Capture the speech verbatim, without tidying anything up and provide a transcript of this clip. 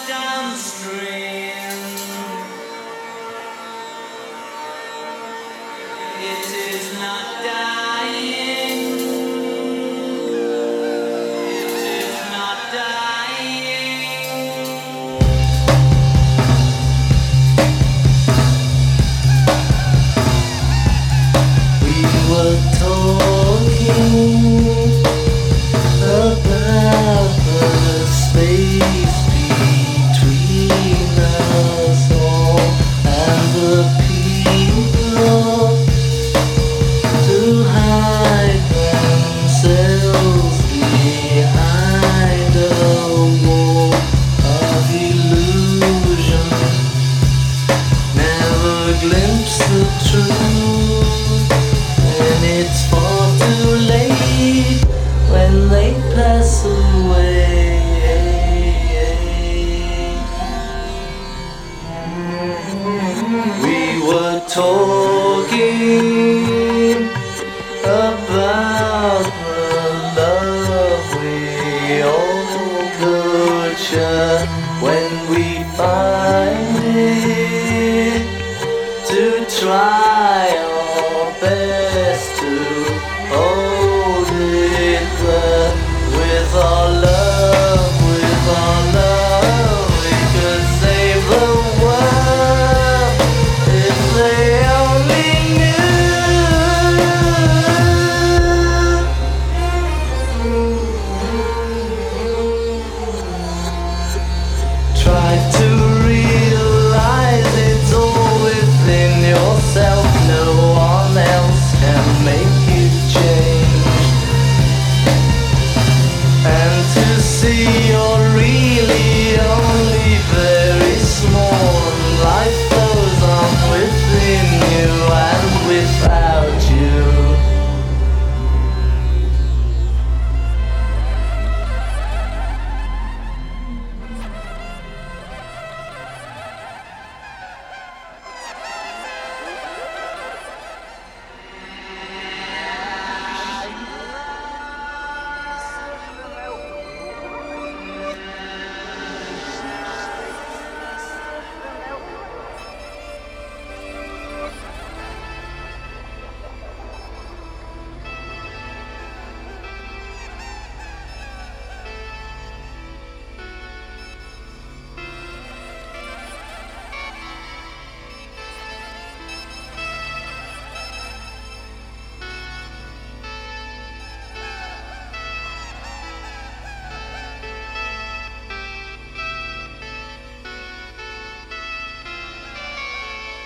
downstream. It is not dying. It is not dying. We were talking about the space between us all and the people to hide themselves behind a wall of illusion. Never glimpse the truth when it's far too late, when they pass away. We were talking about the love we all could share when we find it, to try our best to hold it there. With our love, with our love, we could save the world if they only knew. Try to realize it's all within yourself. No one else can make you change. And to see